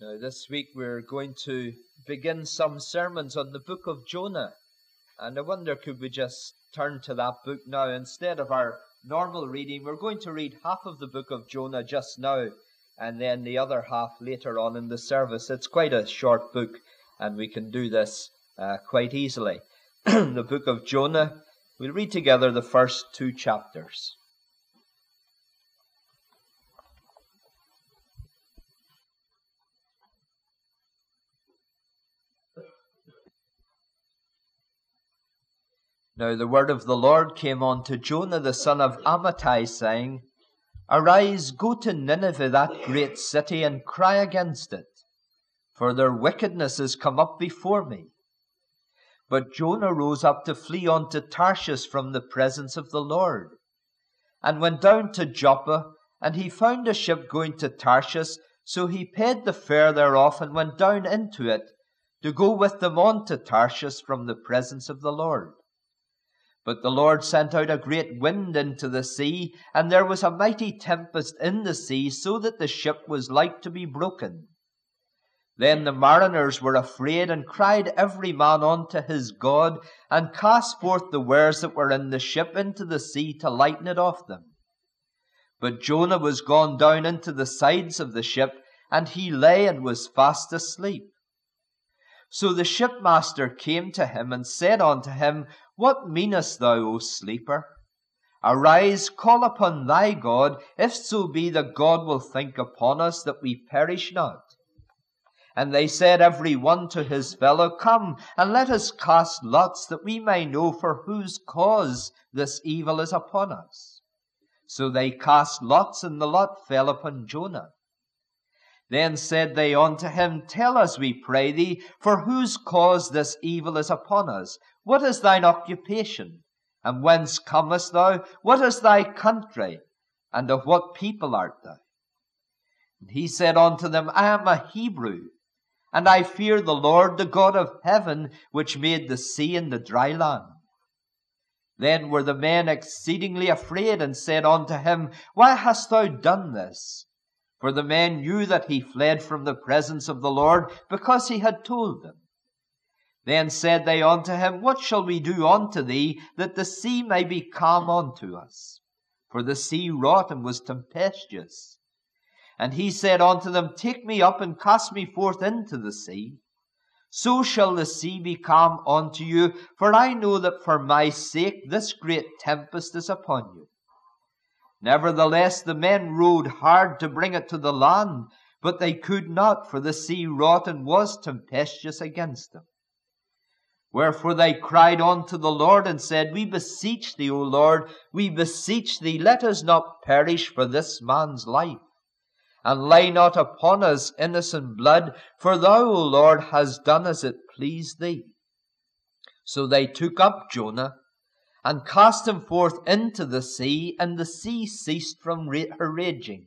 Now, this week we're going to begin some sermons on the book of Jonah. And I wonder, could we just turn to that book now? Instead of our normal reading, we're going to read half of the book of Jonah just now, and then the other half later on in the service. It's quite a short book, and we can do this quite easily. The book of Jonah, we'll read together the first 2 chapters. Now the word of the Lord came unto Jonah the son of Amittai, saying, Arise, go to Nineveh, that great city, and cry against it, for their wickedness is come up before me. But Jonah rose up to flee unto Tarshish from the presence of the Lord, and went down to Joppa, and he found a ship going to Tarshish, so he paid the fare thereof, and went down into it, to go with them on to Tarshish from the presence of the Lord. But the Lord sent out a great wind into the sea, and there was a mighty tempest in the sea, so that the ship was like to be broken. Then the mariners were afraid, and cried every man unto his God, and cast forth the wares that were in the ship into the sea to lighten it off them. But Jonah was gone down into the sides of the ship, and he lay and was fast asleep. So the shipmaster came to him and said unto him, What meanest thou, O sleeper? Arise, call upon thy God, if so be that God will think upon us, that we perish not. And they said every one to his fellow, Come, and let us cast lots, that we may know for whose cause this evil is upon us. So they cast lots, and the lot fell upon Jonah. Then said they unto him, Tell us, we pray thee, for whose cause this evil is upon us. What is thine occupation? And whence comest thou? What is thy country? And of what people art thou? And he said unto them, I am a Hebrew, and I fear the Lord, the God of heaven, which made the sea and the dry land. Then were the men exceedingly afraid, and said unto him, Why hast thou done this? For the men knew that he fled from the presence of the Lord, because he had told them. Then said they unto him, What shall we do unto thee, that the sea may be calm unto us? For the sea wrought and was tempestuous. And he said unto them, Take me up and cast me forth into the sea. So shall the sea be calm unto you, for I know that for my sake this great tempest is upon you. Nevertheless, the men rowed hard to bring it to the land, but they could not, for the sea wrought and was tempestuous against them. Wherefore they cried unto the Lord, and said, We beseech thee, O Lord, we beseech thee, let us not perish for this man's life, and lay not upon us innocent blood, for thou, O Lord, hast done as it pleased thee. So they took up Jonah, and cast him forth into the sea, and the sea ceased from her raging.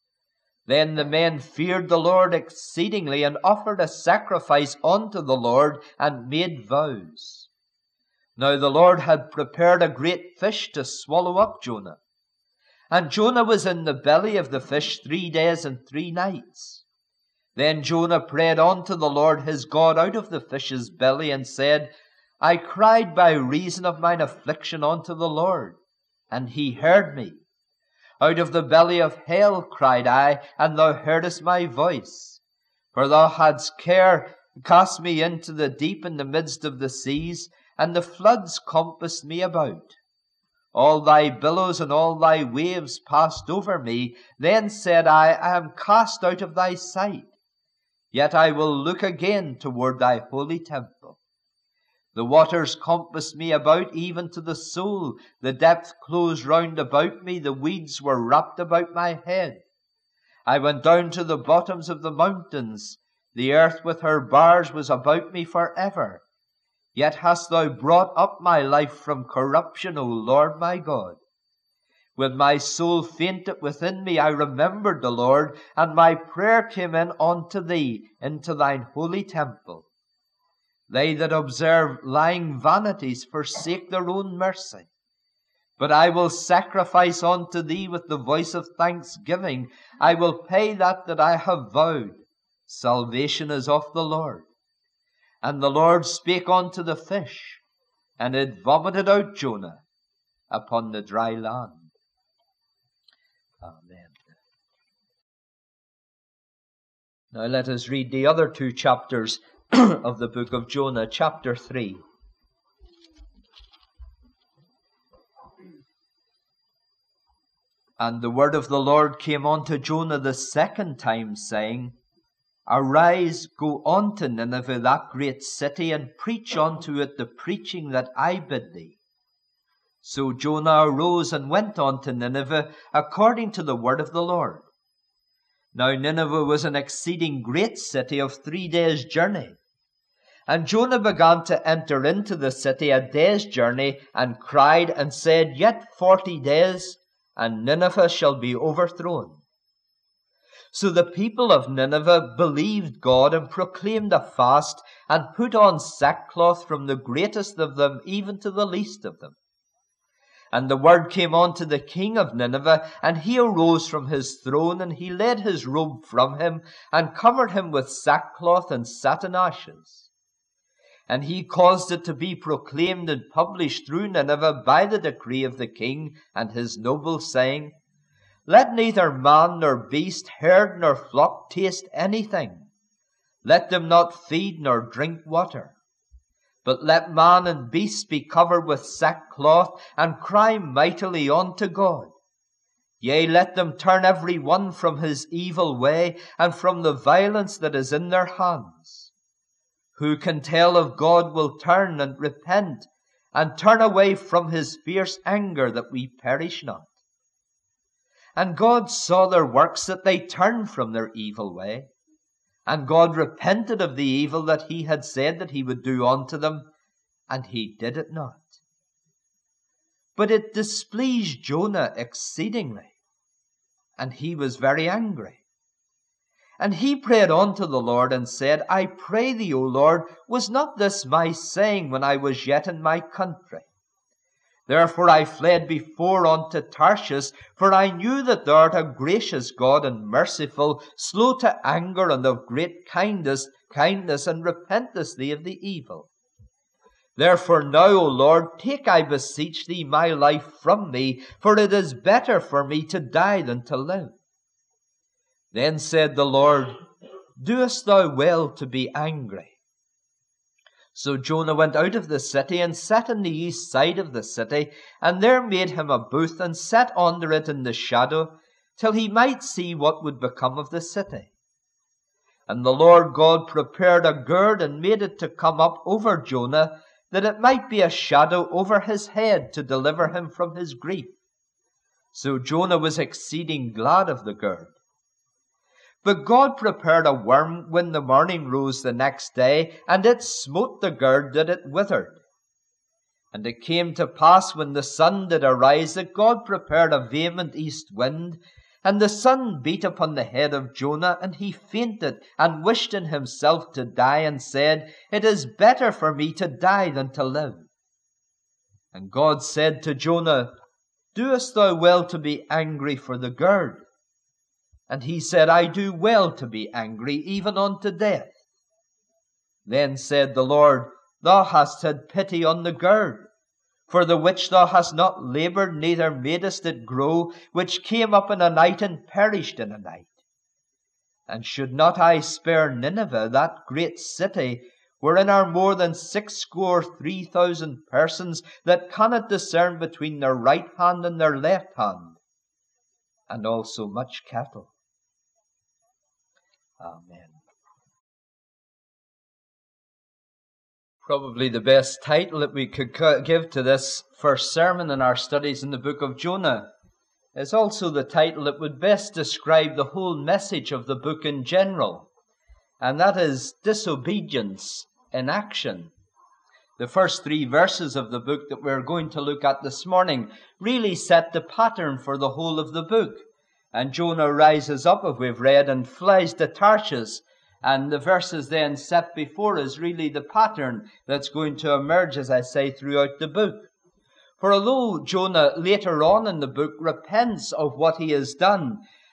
Then the men feared the Lord exceedingly, and offered a sacrifice unto the Lord, and made vows. Now the Lord had prepared a great fish to swallow up Jonah. And Jonah was in the belly of the fish 3 days and 3 nights. Then Jonah prayed unto the Lord his God out of the fish's belly, and said, I cried by reason of mine affliction unto the Lord, and he heard me. Out of the belly of hell cried I, and thou heardest my voice. For thou hadst cast me into the deep in the midst of the seas, and the floods compassed me about. All thy billows and all thy waves passed over me. Then said I am cast out of thy sight. Yet I will look again toward thy holy temple. The waters compassed me about, even to the soul. The depth closed round about me. The weeds were wrapped about my head. I went down to the bottoms of the mountains. The earth with her bars was about me forever. Yet hast thou brought up my life from corruption, O Lord my God. When my soul fainted within me, I remembered the Lord, and my prayer came in unto thee, into thine holy temple. They that observe lying vanities forsake their own mercy. But I will sacrifice unto thee with the voice of thanksgiving. I will pay that I have vowed. Salvation is of the Lord. And the Lord spake unto the fish, and it vomited out Jonah upon the dry land. Amen. Now let us read the other two chapters of the book of Jonah, chapter 3. And the word of the Lord came unto Jonah the second time, saying, Arise, go unto Nineveh, that great city, and preach unto it the preaching that I bid thee. So Jonah arose and went unto Nineveh, according to the word of the Lord. Now Nineveh was an exceeding great city of 3 days' journey. And Jonah began to enter into the city a day's journey, and cried and said, Yet 40 days, and Nineveh shall be overthrown. So the people of Nineveh believed God, and proclaimed a fast, and put on sackcloth from the greatest of them even to the least of them. And the word came unto the king of Nineveh, and he arose from his throne, and he laid his robe from him, and covered him with sackcloth, and sat in ashes. And he caused it to be proclaimed and published through Nineveh by the decree of the king and his nobles, saying, Let neither man nor beast, herd nor flock taste anything. Let them not feed nor drink water. But let man and beast be covered with sackcloth, and cry mightily unto God. Yea, let them turn every one from his evil way, and from the violence that is in their hands. Who can tell if God will turn and repent, and turn away from his fierce anger, that we perish not? And God saw their works, that they turned from their evil way. And God repented of the evil that he had said that he would do unto them, and he did it not. But it displeased Jonah exceedingly, and he was very angry. And he prayed unto the Lord, and said, I pray thee, O Lord, was not this my saying when I was yet in my country? Therefore I fled before unto Tarshish, for I knew that thou art a gracious God and merciful, slow to anger, and of great kindness, and repentest thee of the evil. Therefore now, O Lord, take, I beseech thee, my life from me, for it is better for me to die than to live. Then said the Lord, Doest thou well to be angry? So Jonah went out of the city, and sat on the east side of the city, and there made him a booth, and sat under it in the shadow, till he might see what would become of the city. And the Lord God prepared a gourd, and made it to come up over Jonah, that it might be a shadow over his head, to deliver him from his grief. So Jonah was exceeding glad of the gourd. But God prepared a worm when the morning rose the next day, and it smote the gourd that it withered. And it came to pass, when the sun did arise, that God prepared a vehement east wind, and the sun beat upon the head of Jonah, and he fainted, and wished in himself to die, and said, It is better for me to die than to live. And God said to Jonah, Doest thou well to be angry for the gourd? And he said, I do well to be angry, even unto death. Then said the Lord, Thou hast had pity on the gourd, for the which thou hast not labored, neither madest it grow, which came up in a night, and perished in a night. And should not I spare Nineveh, that great city, wherein are more than 63,000 persons, that cannot discern between their right hand and their left hand, and also much cattle? Amen. Probably the best title that we could give to this first sermon in our studies in the book of Jonah is also the title that would best describe the whole message of the book in general, and that is Disobedience in Action. The first 3 verses of the book that we're going to look at this morning really set the pattern for the whole of the book. And Jonah rises up, as we've read, and flies to Tarshish. And the verses then set before us really the pattern that's going to emerge, as I say, throughout the book. For although Jonah later on in the book repents of what he has done,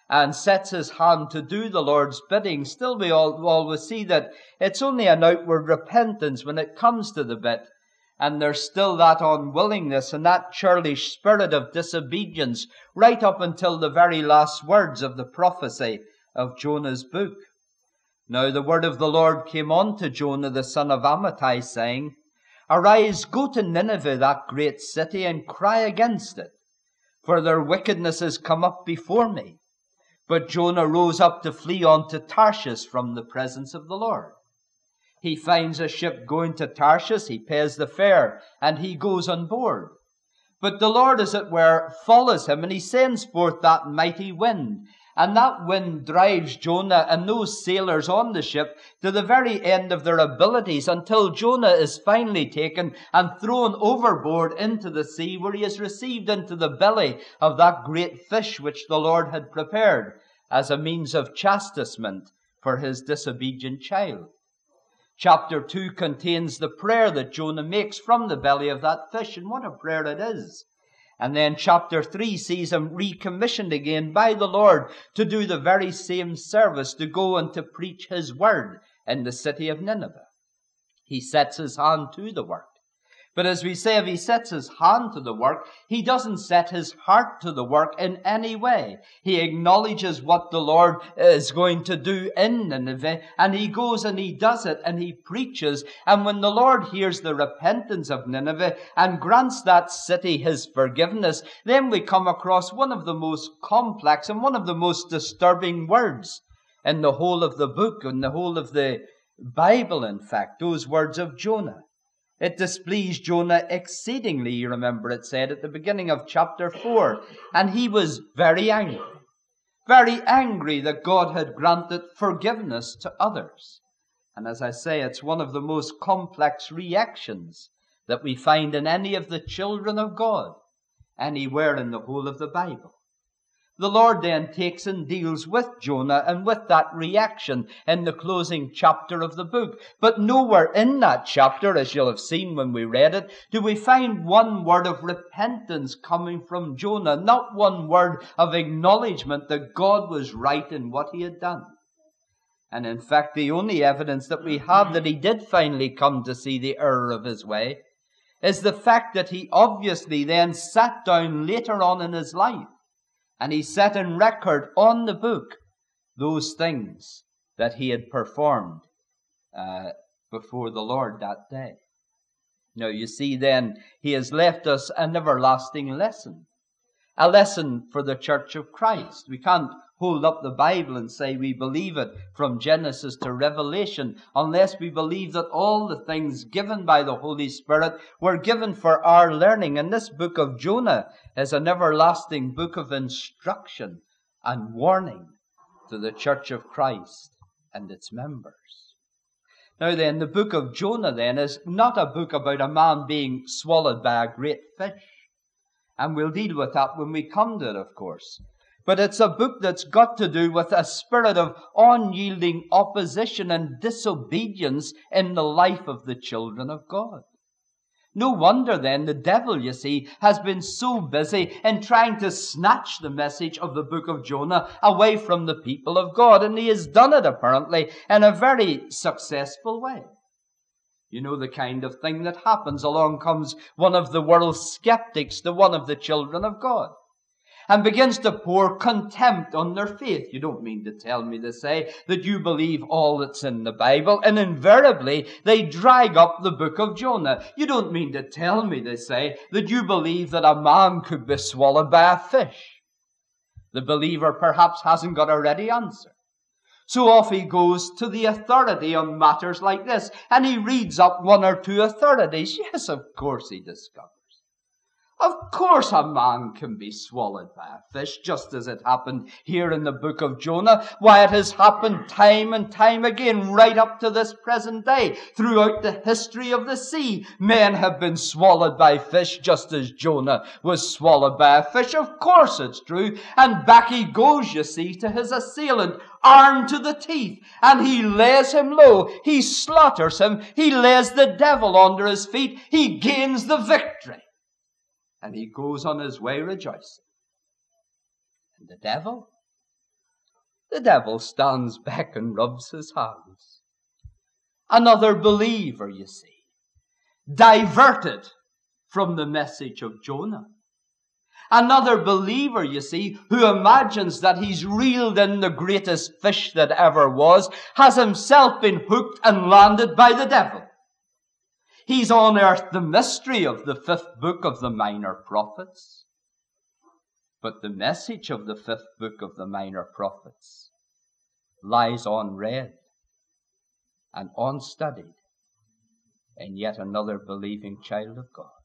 and sets his hand to do the Lord's bidding, still we always see that it's only an outward repentance when it comes to the bit. And there's still that unwillingness and that churlish spirit of disobedience right up until the very last words of the prophecy of Jonah's book. Now the word of the Lord came unto Jonah the son of Amittai, saying, Arise, go to Nineveh, that great city, and cry against it, for their wickedness is come up before me. But Jonah rose up to flee unto Tarshish from the presence of the Lord. He finds a ship going to Tarshish, he pays the fare, and he goes on board. But the Lord, as it were, follows him, and he sends forth that mighty wind. And that wind drives Jonah and those sailors on the ship to the very end of their abilities, until Jonah is finally taken and thrown overboard into the sea, where he is received into the belly of that great fish which the Lord had prepared as a means of chastisement for his disobedient child. Chapter 2 contains the prayer that Jonah makes from the belly of that fish, and what a prayer it is. And then chapter 3 sees him recommissioned again by the Lord to do the very same service, to go and to preach his word in the city of Nineveh. He sets his hand to the work. But as we say, if he sets his hand to the work, he doesn't set his heart to the work in any way. He acknowledges what the Lord is going to do in Nineveh, and he goes and he does it, and he preaches. And when the Lord hears the repentance of Nineveh and grants that city his forgiveness, then we come across one of the most complex and one of the most disturbing words in the whole of the book, in the whole of the Bible, in fact, those words of Jonah. It displeased Jonah exceedingly, you remember it said at the beginning of chapter 4. And he was very angry that God had granted forgiveness to others. And as I say, it's one of the most complex reactions that we find in any of the children of God, anywhere in the whole of the Bible. The Lord then takes and deals with Jonah and with that reaction in the closing chapter of the book. But nowhere in that chapter, as you'll have seen when we read it, do we find one word of repentance coming from Jonah, not one word of acknowledgement that God was right in what he had done. And in fact, the only evidence that we have that he did finally come to see the error of his way is the fact that he obviously then sat down later on in his life, and he set in record on the book those things that he had performed before the Lord that day. Now you see then, he has left us an everlasting lesson. A lesson for the Church of Christ. We can't hold up the Bible and say we believe it from Genesis to Revelation unless we believe that all the things given by the Holy Spirit were given for our learning. And this book of Jonah is an everlasting book of instruction and warning to the Church of Christ and its members. Now then, the book of Jonah then is not a book about a man being swallowed by a great fish. And we'll deal with that when we come to it, of course. But it's a book that's got to do with a spirit of unyielding opposition and disobedience in the life of the children of God. No wonder then the devil, you see, has been so busy in trying to snatch the message of the book of Jonah away from the people of God. And he has done it apparently in a very successful way. You know the kind of thing that happens. Along comes one of the world's skeptics to one of the children of God and begins to pour contempt on their faith. You don't mean to tell me, they say, that you believe all that's in the Bible. And invariably, they drag up the book of Jonah. You don't mean to tell me, they say, that you believe that a man could be swallowed by a fish. The believer perhaps hasn't got a ready answer. So off he goes to the authority on matters like this, and he reads up one or two authorities. Yes, of course he discovers. Of course a man can be swallowed by a fish, just as it happened here in the book of Jonah. Why, it has happened time and time again, right up to this present day. Throughout the history of the sea, men have been swallowed by fish, just as Jonah was swallowed by a fish. Of course it's true. And back he goes, you see, to his assailant, armed to the teeth, and he lays him low. He slaughters him. He lays the devil under his feet. He gains the victory. And he goes on his way rejoicing. And the devil? The devil stands back and rubs his hands. Another believer, you see, diverted from the message of Jonah. Another believer, you see, who imagines that he's reeled in the greatest fish that ever was, has himself been hooked and landed by the devil. He's unearthed the mystery of the 5th book of the Minor Prophets. But the message of the 5th book of the Minor Prophets lies unread and unstudied in yet another believing child of God.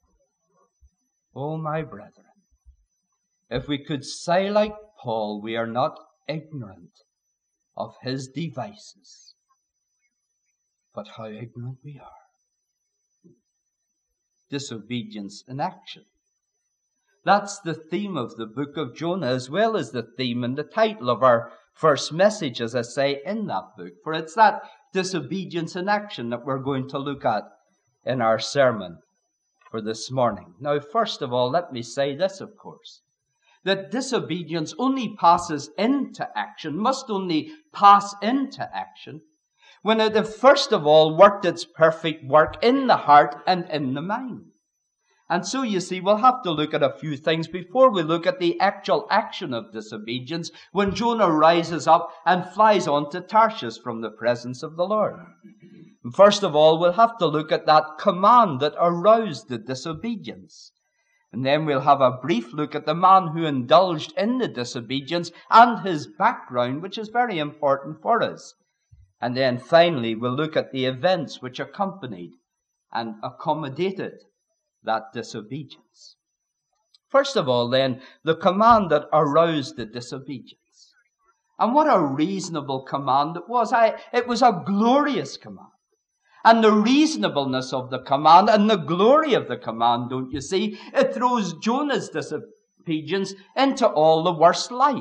Oh, my brethren, if we could say like Paul, we are not ignorant of his devices, but how ignorant we are. Disobedience in action. That's the theme of the book of Jonah, as well as the theme and the title of our first message, as I say, in that book. For it's that disobedience in action that we're going to look at in our sermon for this morning. Now, first of all, let me say this, of course, that disobedience only passes into action, must only pass into action, when it has first of all worked its perfect work in the heart and in the mind. And so, you see, we'll have to look at a few things before we look at the actual action of disobedience when Jonah rises up and flies on to Tarshish from the presence of the Lord. And first of all, we'll have to look at that command that aroused the disobedience. And then we'll have a brief look at the man who indulged in the disobedience and his background, which is very important for us. And then finally, we'll look at the events which accompanied and accommodated that disobedience. First of all, then, the command that aroused the disobedience. And what a reasonable command it was. It was a glorious command. And the reasonableness of the command and the glory of the command, don't you see, it throws Jonah's disobedience into all the worst light.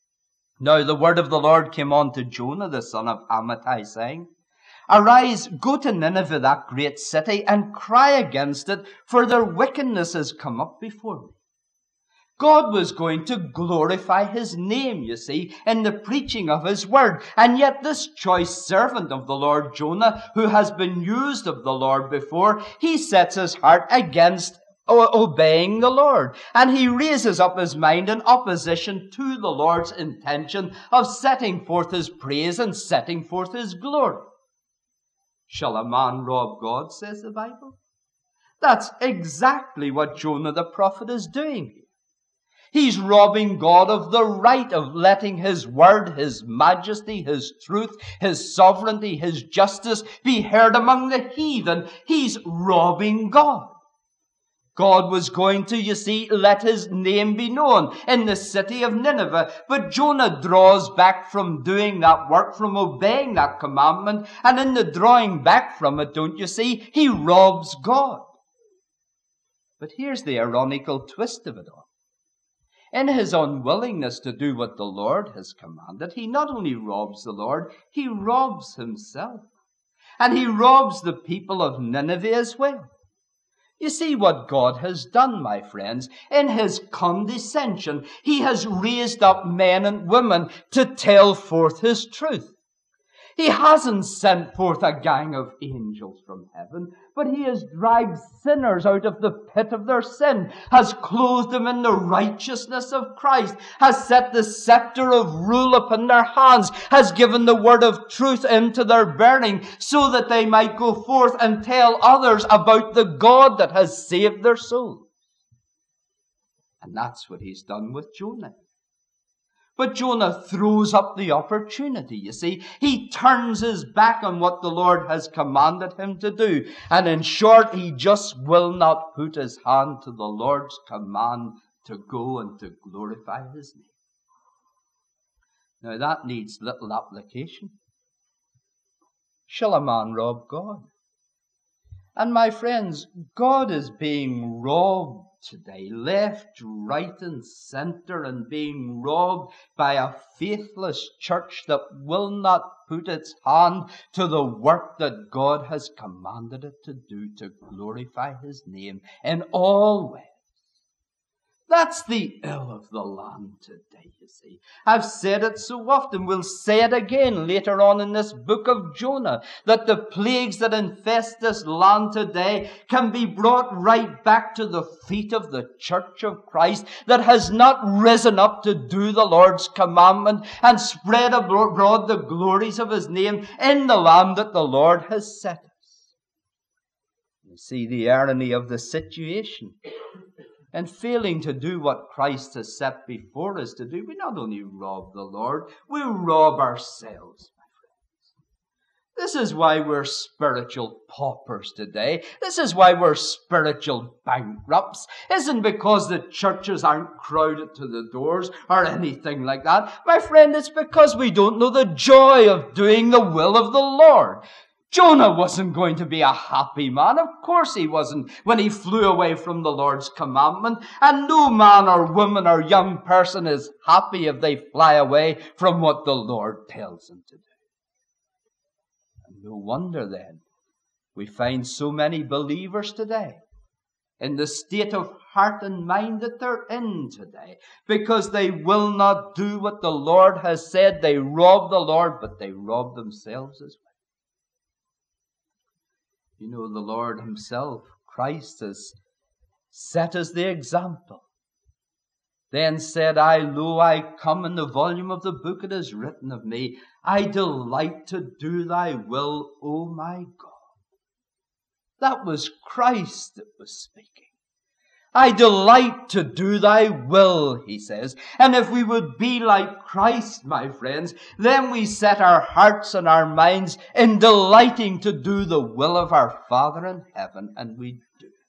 Now the word of the Lord came unto Jonah, the son of Amittai, saying, Arise, go to Nineveh, that great city, and cry against it, for their wickedness has come up before me. God was going to glorify his name, you see, in the preaching of his word. And yet this choice servant of the Lord, Jonah, who has been used of the Lord before, he sets his heart against obeying the Lord. And he raises up his mind in opposition to the Lord's intention of setting forth his praise and setting forth his glory. Shall a man rob God, says the Bible? That's exactly what Jonah the prophet is doing here. He's robbing God of the right of letting his word, his majesty, his truth, his sovereignty, his justice be heard among the heathen. He's robbing God. God was going to, you see, let his name be known in the city of Nineveh. But Jonah draws back from doing that work, from obeying that commandment. And in the drawing back from it, don't you see, he robs God. But here's the ironical twist of it all. In his unwillingness to do what the Lord has commanded, he not only robs the Lord, he robs himself. And he robs the people of Nineveh as well. You see what God has done, my friends. In his condescension, he has raised up men and women to tell forth his truth. He hasn't sent forth a gang of angels from heaven, but he has dragged sinners out of the pit of their sin, has clothed them in the righteousness of Christ, has set the scepter of rule upon their hands, has given the word of truth into their bearing, so that they might go forth and tell others about the God that has saved their souls. And that's what he's done with Jonah. But Jonah throws up the opportunity, you see. He turns his back on what the Lord has commanded him to do. And in short, he just will not put his hand to the Lord's command to go and to glorify his name. Now that needs little application. Shall a man rob God? And my friends, God is being robbed today, left, right, and center, and being robbed by a faithless church that will not put its hand to the work that God has commanded it to do to glorify his name in all ways. That's the ill of the land today, you see. I've said it so often, we'll say it again later on in this book of Jonah, that the plagues that infest this land today can be brought right back to the feet of the church of Christ that has not risen up to do the Lord's commandment and spread abroad the glories of his name in the land that the Lord has set us. You see the irony of the situation. And failing to do what Christ has set before us to do, we not only rob the Lord, we rob ourselves, my friends. This is why we're spiritual paupers today. This is why we're spiritual bankrupts. Isn't because the churches aren't crowded to the doors or anything like that. My friend, it's because we don't know the joy of doing the will of the Lord. Jonah wasn't going to be a happy man. Of course he wasn't when he flew away from the Lord's commandment. And no man or woman or young person is happy if they fly away from what the Lord tells them to do. And no wonder then we find so many believers today in the state of heart and mind that they're in today, because they will not do what the Lord has said. They rob the Lord, but they rob themselves as well. You know, the Lord himself, Christ, has set us the example. Then said I, Lo, I come, in the volume of the book it is written of me, I delight to do thy will, O my God. That was Christ that was speaking. I delight to do thy will, he says. And if we would be like Christ, my friends, then we set our hearts and our minds in delighting to do the will of our Father in heaven, and we do it.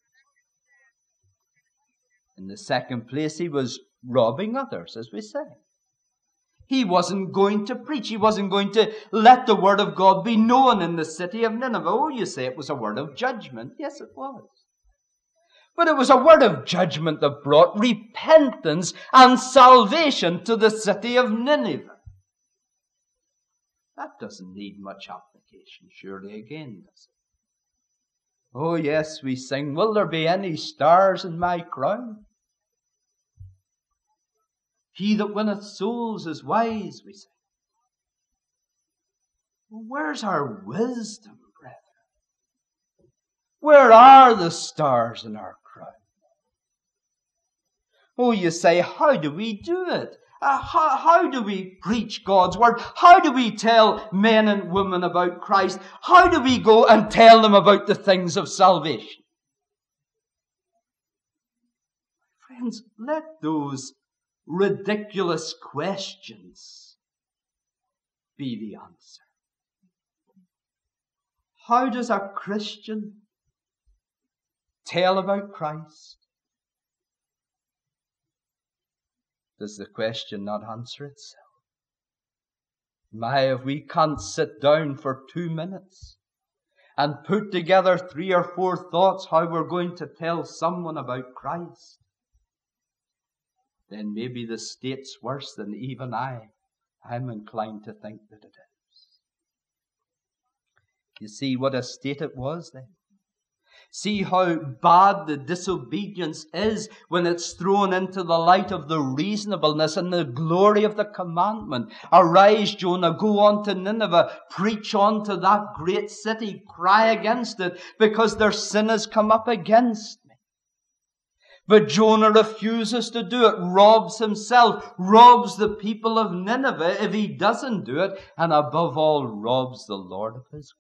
In the second place, he was robbing others, as we say. He wasn't going to preach. He wasn't going to let the word of God be known in the city of Nineveh. Oh, you say it was a word of judgment. Yes, it was. But it was a word of judgment that brought repentance and salvation to the city of Nineveh. That doesn't need much application, surely, again, does it? Oh, yes, we sing, will there be any stars in my crown? He that winneth souls is wise, we sing. Where's our wisdom, brethren? Where are the stars in our crown? Oh, you say, how do we do it? How do we preach God's word? How do we tell men and women about Christ? How do we go and tell them about the things of salvation? Friends, let those ridiculous questions be the answer. How does a Christian tell about Christ? Does the question not answer itself? My, if we can't sit down for 2 minutes and put together 3 or 4 thoughts how we're going to tell someone about Christ, then maybe the state's worse than even I'm inclined to think that it is. You see what a state it was then? See how bad the disobedience is when it's thrown into the light of the reasonableness and the glory of the commandment. Arise, Jonah, go on to Nineveh, preach on to that great city, cry against it, because their sin has come up against me. But Jonah refuses to do it, robs himself, robs the people of Nineveh if he doesn't do it, and above all, robs the Lord of his glory.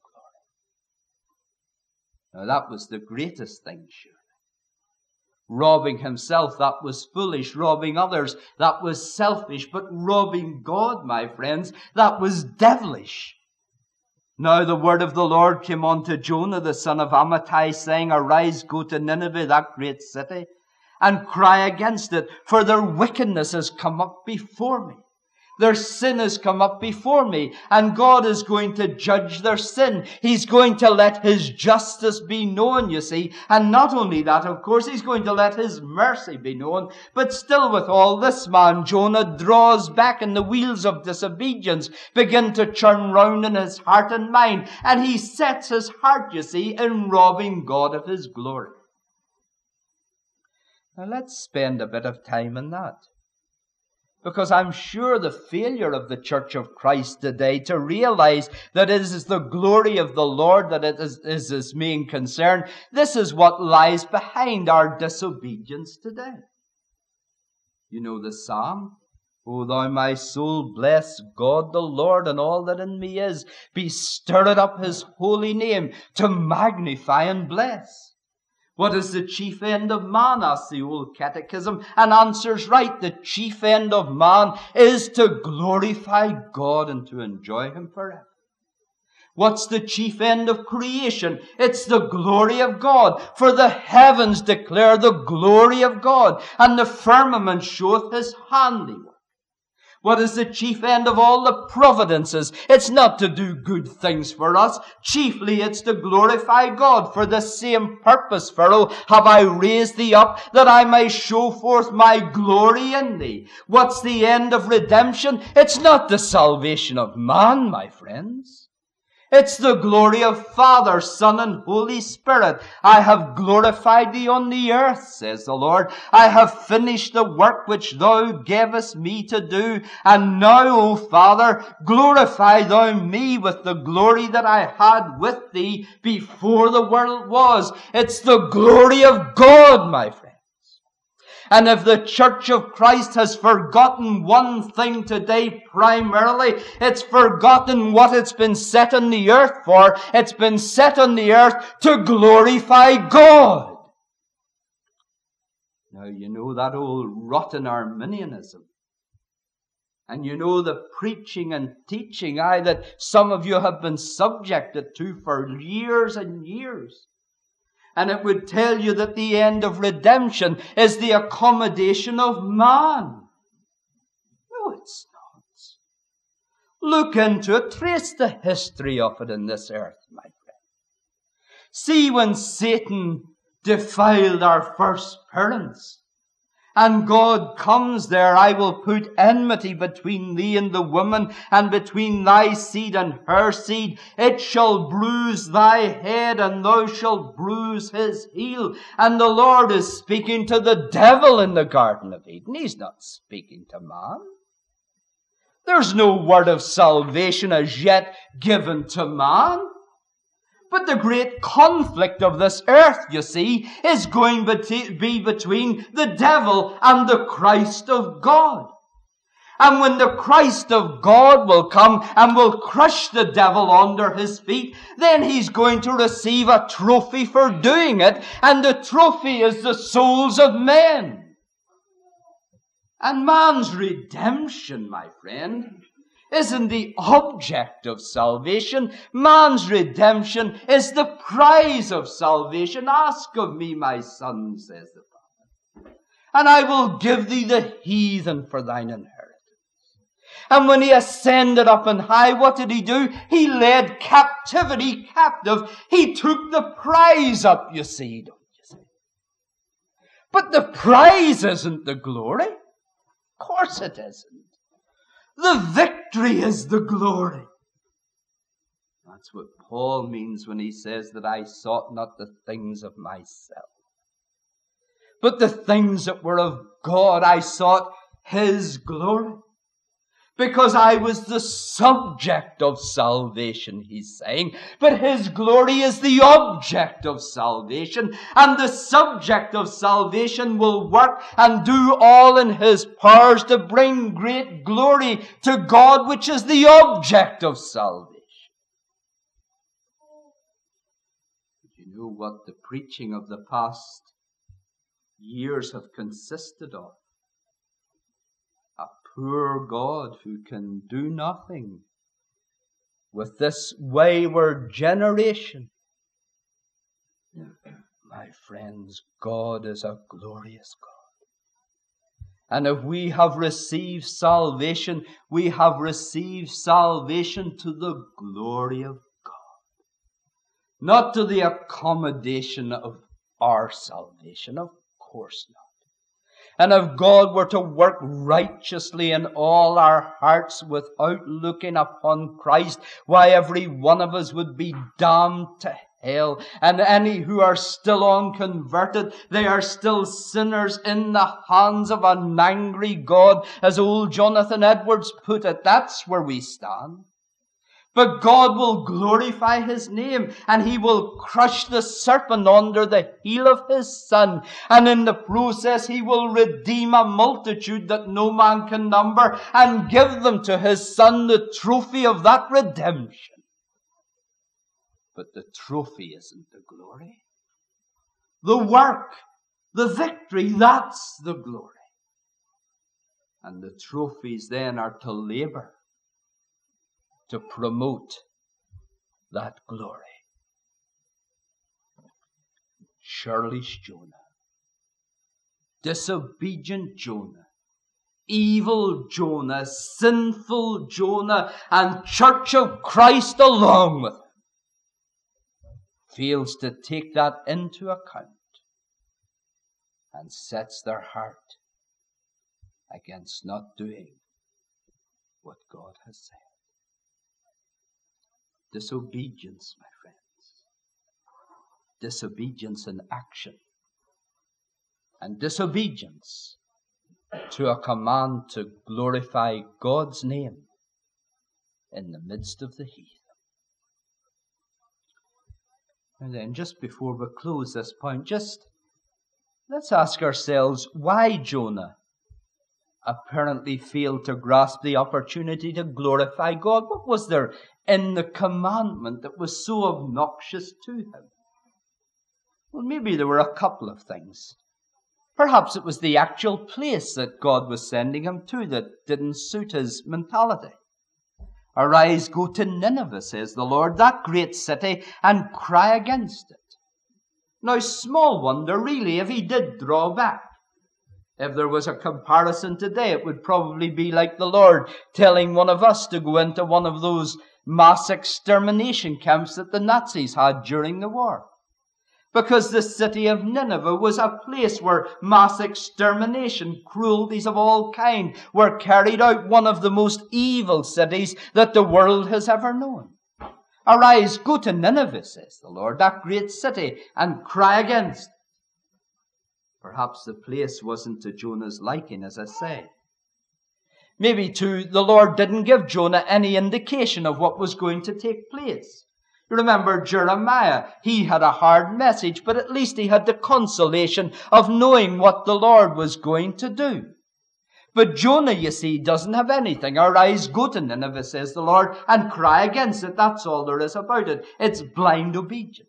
Now that was the greatest thing, surely. Robbing himself, that was foolish. Robbing others, that was selfish. But robbing God, my friends, that was devilish. Now the word of the Lord came unto Jonah, the son of Amittai, saying, Arise, go to Nineveh, that great city, and cry against it, for their wickedness has come up before me. Their sin has come up before me, and God is going to judge their sin. He's going to let his justice be known, you see. And not only that, of course, he's going to let his mercy be known. But still with all this man, Jonah draws back, and the wheels of disobedience begin to churn round in his heart and mind. And he sets his heart, you see, in robbing God of his glory. Now let's spend a bit of time on that. Because I'm sure the failure of the Church of Christ today to realize that it is the glory of the Lord that it is his main concern, this is what lies behind our disobedience today. You know the psalm, O thou my soul, bless God the Lord, and all that in me is. Be stirred up his holy name to magnify and bless. What is the chief end of man? Asks the old catechism, and answers right. The chief end of man is to glorify God and to enjoy him forever. What's the chief end of creation? It's the glory of God. For the heavens declare the glory of God, and the firmament showeth his handiwork. What is the chief end of all the providences? It's not to do good things for us. Chiefly it's to glorify God. For the same purpose, Pharaoh, have I raised thee up, that I may show forth my glory in thee. What's the end of redemption? It's not the salvation of man, my friends. It's the glory of Father, Son, and Holy Spirit. I have glorified thee on the earth, says the Lord. I have finished the work which thou gavest me to do. And now, O Father, glorify thou me with the glory that I had with thee before the world was. It's the glory of God, my friend. And if the Church of Christ has forgotten one thing today primarily, it's forgotten what it's been set on the earth for. It's been set on the earth to glorify God. Now, you know that old rotten Arminianism. And you know the preaching and teaching, that some of you have been subjected to for years and years. And it would tell you that the end of redemption is the accommodation of man. No, it's not. Look into it. Trace the history of it in this earth, my friend. See when Satan defiled our first parents. And God comes there, I will put enmity between thee and the woman, and between thy seed and her seed. It shall bruise thy head, and thou shalt bruise his heel. And the Lord is speaking to the devil in the Garden of Eden. He's not speaking to man. There's no word of salvation as yet given to man. But the great conflict of this earth, you see, is going to be between the devil and the Christ of God. And when the Christ of God will come and will crush the devil under his feet, then he's going to receive a trophy for doing it. And the trophy is the souls of men. And man's redemption, my friend, isn't the object of salvation. Man's redemption is the prize of salvation. Ask of me, my son, says the Father, and I will give thee the heathen for thine inheritance. And when he ascended up on high, what did he do? He led captivity captive. He took the prize up, you see, don't you see? But the prize isn't the glory. Of course it isn't. The victory is the glory. That's what Paul means when he says that I sought not the things of myself, but the things that were of God. I sought his glory. Because I was the subject of salvation, he's saying. But his glory is the object of salvation. And the subject of salvation will work and do all in his powers to bring great glory to God, which is the object of salvation. You know what the preaching of the past years have consisted of? Poor God who can do nothing with this wayward generation. My friends, God is a glorious God. And if we have received salvation, we have received salvation to the glory of God. Not to the accommodation of our salvation, of course not. And if God were to work righteously in all our hearts without looking upon Christ, why, every one of us would be damned to hell. And any who are still unconverted, they are still sinners in the hands of an angry God. As old Jonathan Edwards put it, that's where we stand. But God will glorify his name, and he will crush the serpent under the heel of his Son. And in the process, he will redeem a multitude that no man can number and give them to his Son, the trophy of that redemption. But the trophy isn't the glory. The work, the victory, that's the glory. And the trophies then are to labor to promote that glory. Churlish Jonah, disobedient Jonah, evil Jonah, sinful Jonah, and Church of Christ along with him, fails to take that into account and sets their heart against not doing what God has said. Disobedience, my friends. Disobedience in action. And disobedience to a command to glorify God's name in the midst of the heathen. And then just before we close this point, let's ask ourselves why Jonah apparently failed to grasp the opportunity to glorify God. What was there in the commandment that was so obnoxious to him? Well, maybe there were a couple of things. Perhaps it was the actual place that God was sending him to that didn't suit his mentality. Arise, go to Nineveh, says the Lord, that great city, and cry against it. Now, small wonder, really, if he did draw back. If there was a comparison today, it would probably be like the Lord telling one of us to go into one of those mass extermination camps that the Nazis had during the war. Because the city of Nineveh was a place where mass extermination, cruelties of all kinds were carried out, one of the most evil cities that the world has ever known. Arise, go to Nineveh, says the Lord, that great city, and cry against it. Perhaps the place wasn't to Jonah's liking, as I say. Maybe, too, the Lord didn't give Jonah any indication of what was going to take place. You remember Jeremiah, he had a hard message, but at least he had the consolation of knowing what the Lord was going to do. But Jonah, you see, doesn't have anything. Arise, go to Nineveh, says the Lord, and cry against it. That's all there is about it. It's blind obedience.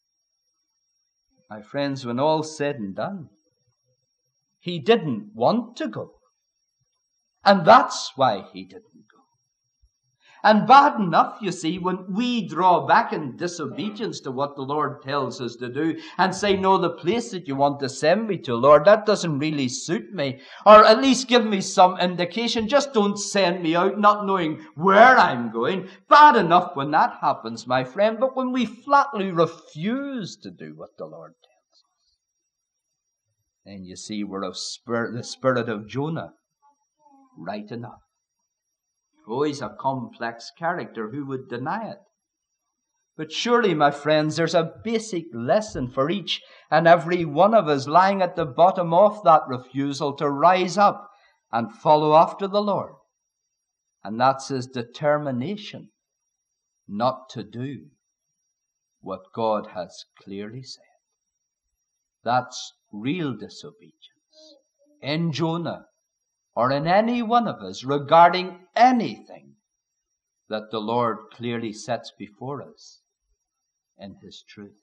My friends, when all's said and done, he didn't want to go. And that's why he didn't go. And bad enough, you see, when we draw back in disobedience to what the Lord tells us to do and say, no, the place that you want to send me to, Lord, that doesn't really suit me. Or at least give me some indication. Just don't send me out not knowing where I'm going. Bad enough when that happens, my friend. But when we flatly refuse to do what the Lord tells us, then you see we're of the spirit of Jonah. Right enough. Oh, he's a complex character. Who would deny it? But surely, my friends, there's a basic lesson for each and every one of us lying at the bottom of that refusal to rise up and follow after the Lord. And that's his determination not to do what God has clearly said. That's real disobedience. In Jonah, or in any one of us, regarding anything that the Lord clearly sets before us in his truth.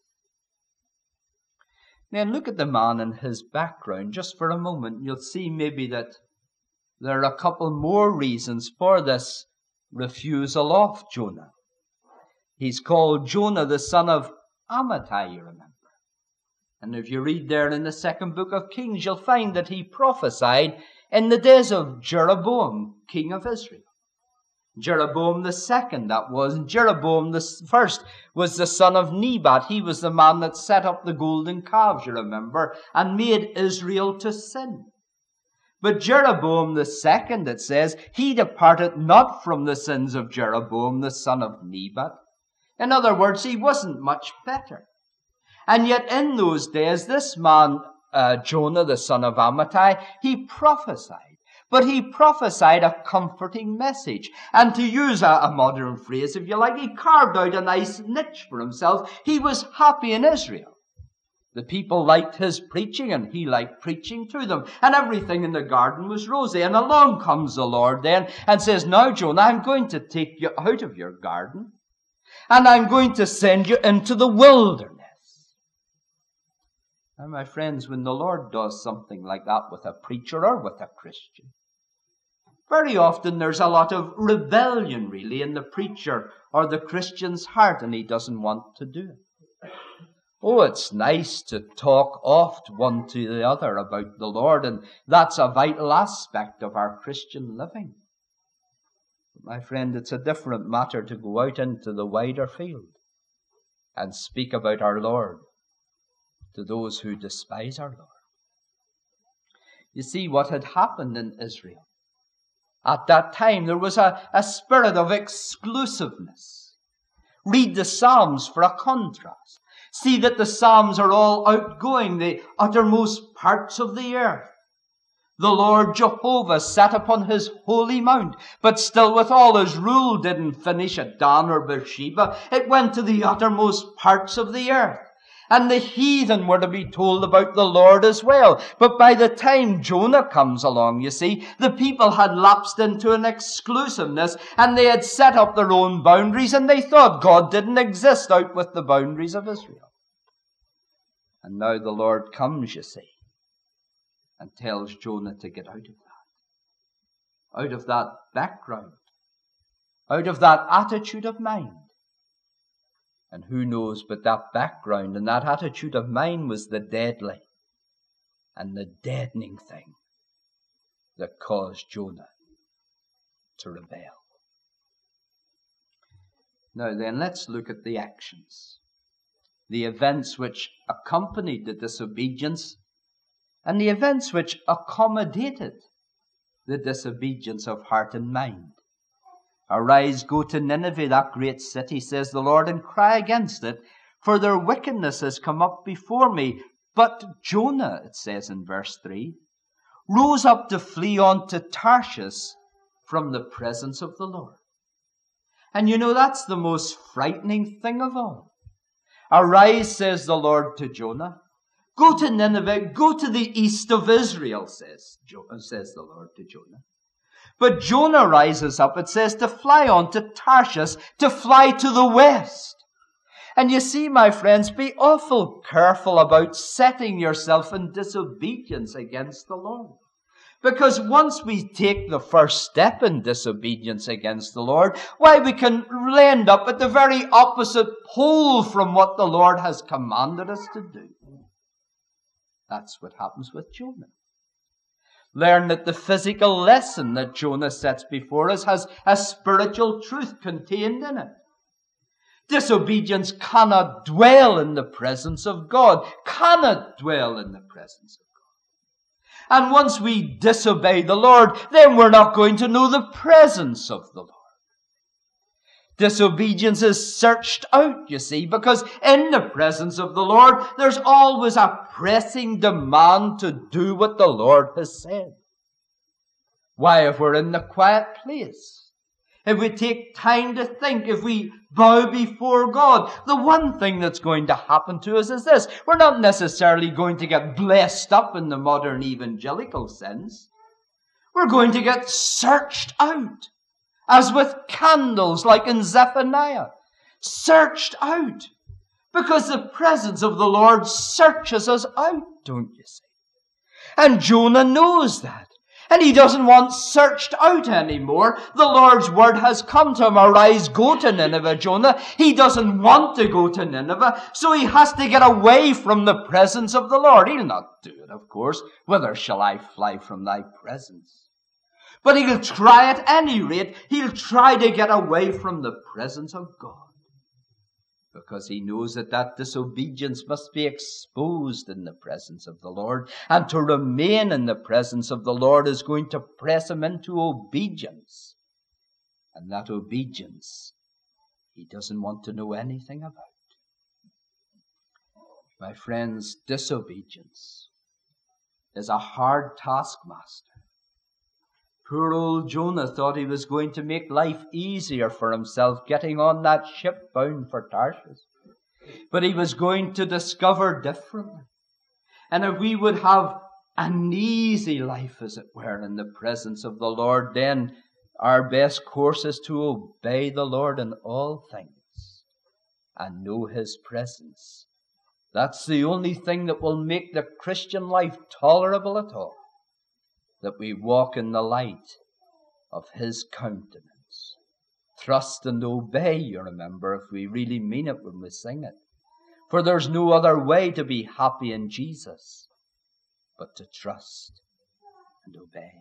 Then look at the man and his background just for a moment. You'll see maybe that there are a couple more reasons for this refusal of Jonah. He's called Jonah the son of Amittai, you remember. And if you read there in the second book of Kings, you'll find that he prophesied in the days of Jeroboam, king of Israel. Jeroboam the second, that was. Jeroboam the first was the son of Nebat. He was the man that set up the golden calves, you remember, and made Israel to sin. But Jeroboam the second, it says, he departed not from the sins of Jeroboam the son of Nebat. In other words, he wasn't much better. And yet in those days, this man, Jonah, the son of Amittai, he prophesied. But he prophesied a comforting message. And to use a modern phrase, if you like, he carved out a nice niche for himself. He was happy in Israel. The people liked his preaching, and he liked preaching to them. And everything in the garden was rosy. And along comes the Lord then and says, now, Jonah, I'm going to take you out of your garden, and I'm going to send you into the wilderness. Now, my friends, when the Lord does something like that with a preacher or with a Christian, very often there's a lot of rebellion, really, in the preacher or the Christian's heart, and he doesn't want to do it. Oh, it's nice to talk oft one to the other about the Lord, and that's a vital aspect of our Christian living. But my friend, it's a different matter to go out into the wider field and speak about our Lord to those who despise our Lord. You see, what had happened in Israel at that time, there was a spirit of exclusiveness. Read the Psalms for a contrast. See that the Psalms are all outgoing, the uttermost parts of the earth. The Lord Jehovah sat upon his holy mount, but still with all his rule didn't finish at Dan or Beersheba. It went to the uttermost parts of the earth. And the heathen were to be told about the Lord as well. But by the time Jonah comes along, you see, the people had lapsed into an exclusiveness, and they had set up their own boundaries, and they thought God didn't exist out with the boundaries of Israel. And now the Lord comes, you see, and tells Jonah to get out of that background, out of that attitude of mind. And who knows but that background and that attitude of mind was the deadly and the deadening thing that caused Jonah to rebel. Now then, let's look at the actions, the events which accompanied the disobedience, and the events which accommodated the disobedience of heart and mind. Arise, go to Nineveh, that great city, says the Lord, and cry against it, for their wickedness has come up before me. But Jonah, it says in verse 3, rose up to flee on to Tarshish from the presence of the Lord. And you know, that's the most frightening thing of all. Arise, says the Lord to Jonah. Go to Nineveh, go to the east of Israel, says the Lord to Jonah. But Jonah rises up, it says, to fly on to Tarshish, to fly to the west. And you see, my friends, be awful careful about setting yourself in disobedience against the Lord. Because once we take the first step in disobedience against the Lord, why, we can end up at the very opposite pole from what the Lord has commanded us to do. That's what happens with Jonah. Learn that the physical lesson that Jonah sets before us has a spiritual truth contained in it. Disobedience cannot dwell in the presence of God. Cannot dwell in the presence of God. And once we disobey the Lord, then we're not going to know the presence of the Lord. Disobedience is searched out, you see, because in the presence of the Lord, there's always a pressing demand to do what the Lord has said. Why, if we're in the quiet place, if we take time to think, if we bow before God, the one thing that's going to happen to us is this. We're not necessarily going to get blessed up in the modern evangelical sense. We're going to get searched out. As with candles, like in Zephaniah, searched out. Because the presence of the Lord searches us out, don't you see? And Jonah knows that. And he doesn't want searched out anymore. The Lord's word has come to him. Arise, go to Nineveh, Jonah. He doesn't want to go to Nineveh, so he has to get away from the presence of the Lord. He'll not do it, of course. Whither shall I fly from thy presence? But he'll try at any rate. He'll try to get away from the presence of God. Because he knows that disobedience must be exposed in the presence of the Lord. And to remain in the presence of the Lord is going to press him into obedience. And that obedience he doesn't want to know anything about. My friends, disobedience is a hard taskmaster. Poor old Jonah thought he was going to make life easier for himself getting on that ship bound for Tarshish. But he was going to discover differently. And if we would have an easy life, as it were, in the presence of the Lord, then our best course is to obey the Lord in all things and know his presence. That's the only thing that will make the Christian life tolerable at all, that we walk in the light of his countenance. Trust and obey, you remember, if we really mean it when we sing it. For there's no other way to be happy in Jesus but to trust and obey.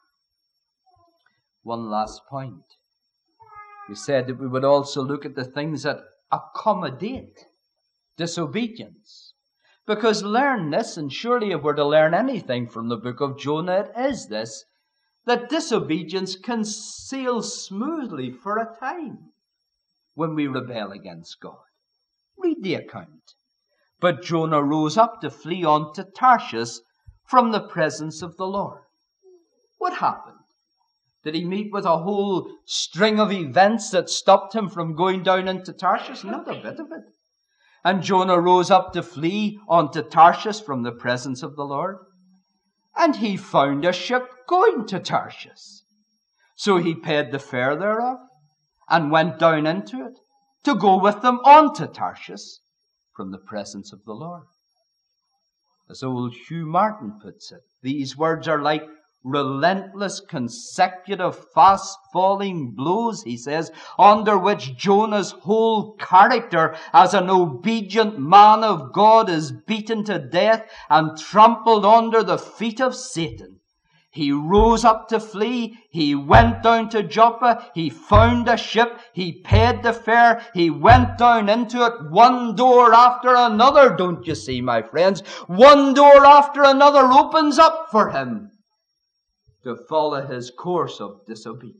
One last point. We said that we would also look at the things that accommodate disobedience. Because learn this, and surely if we're to learn anything from the book of Jonah, it is this, that disobedience can sail smoothly for a time when we rebel against God. Read the account. But Jonah rose up to flee on to Tarshish from the presence of the Lord. What happened? Did he meet with a whole string of events that stopped him from going down into Tarshish? Not a bit of it. And Jonah rose up to flee on to Tarshish from the presence of the Lord. And he found a ship going to Tarshish. So he paid the fare thereof and went down into it to go with them on to Tarshish from the presence of the Lord. As old Hugh Martin puts it, these words are like relentless, consecutive, fast-falling blows, he says, under which Jonah's whole character as an obedient man of God is beaten to death and trampled under the feet of Satan. He rose up to flee. He went down to Joppa. He found a ship. He paid the fare. He went down into it, one door after another. Don't you see, my friends? One door after another opens up for him to follow his course of disobedience.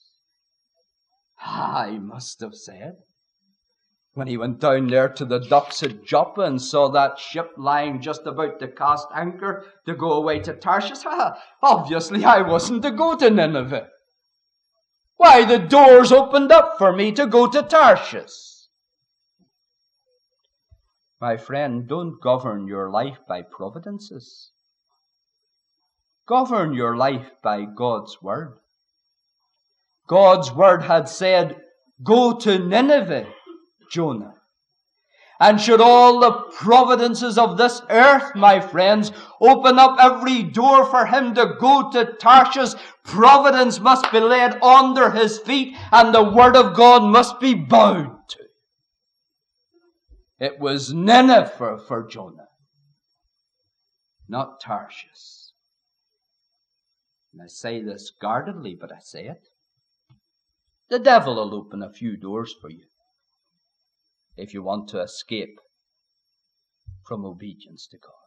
He must have said, when he went down there to the docks at Joppa and saw that ship lying just about to cast anchor to go away to Tarshish, obviously I wasn't to go to Nineveh. Why, the doors opened up for me to go to Tarshish. My friend, don't govern your life by providences. Govern your life by God's word. God's word had said, go to Nineveh, Jonah. And should all the providences of this earth, my friends, open up every door for him to go to Tarshish, providence must be laid under his feet and the word of God must be bowed to. It was Nineveh for Jonah, not Tarshish. And I say this guardedly, but I say it. The devil will open a few doors for you if you want to escape from obedience to God.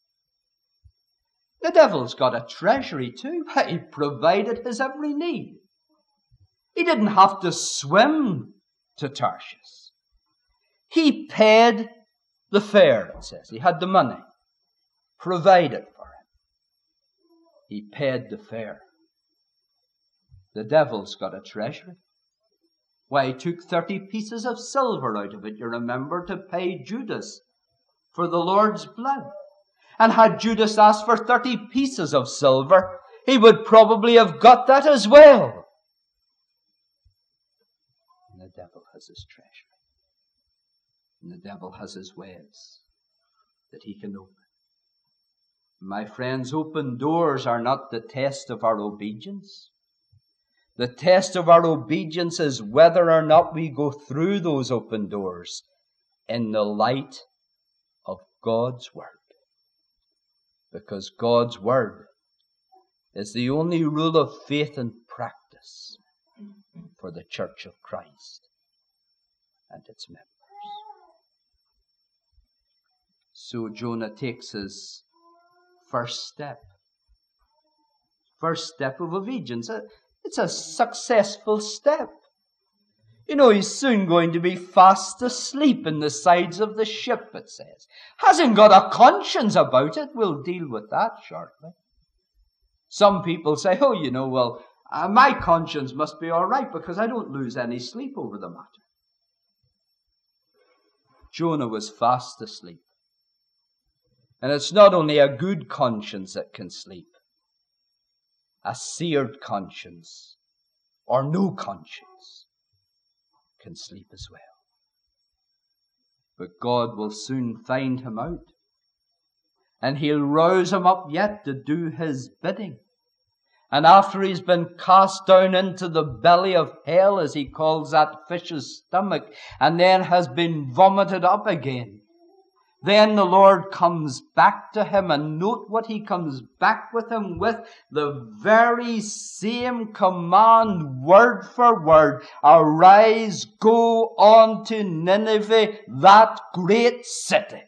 The devil's got a treasury too. He provided his every need. He didn't have to swim to Tarshish. He paid the fare, it says. He had the money provided for him. He paid the fare. The devil's got a treasury. Why, he took 30 pieces of silver out of it, you remember, to pay Judas for the Lord's blood. And had Judas asked for 30 pieces of silver, he would probably have got that as well. And the devil has his treasury. And the devil has his ways that he can open. My friends, open doors are not the test of our obedience. The test of our obedience is whether or not we go through those open doors in the light of God's word. Because God's word is the only rule of faith and practice for the Church of Christ and its members. So Jonah takes his first step. First step of obedience. It's a successful step. You know, he's soon going to be fast asleep in the sides of the ship, it says. Hasn't got a conscience about it. We'll deal with that shortly. Some people say, oh, you know, well, my conscience must be all right because I don't lose any sleep over the matter. Jonah was fast asleep. And it's not only a good conscience that can sleep. A seared conscience, or no conscience, can sleep as well. But God will soon find him out. And he'll rouse him up yet to do his bidding. And after he's been cast down into the belly of hell, as he calls that fish's stomach, and then has been vomited up again, then the Lord comes back to him, and note what he comes back with him with, the very same command, word for word. Arise, go on to Nineveh, that great city,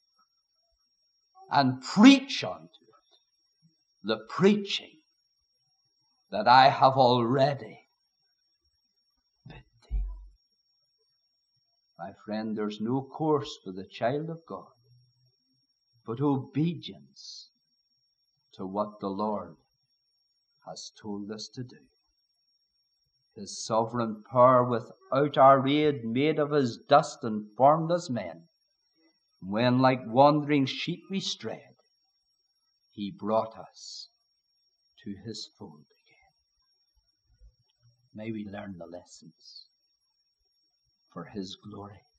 and preach unto it the preaching that I have already bid thee. My friend, there's no course for the child of God but obedience to what the Lord has told us to do. His sovereign power without our aid made of his dust and formed us men. When like wandering sheep we strayed, he brought us to his fold again. May we learn the lessons for his glory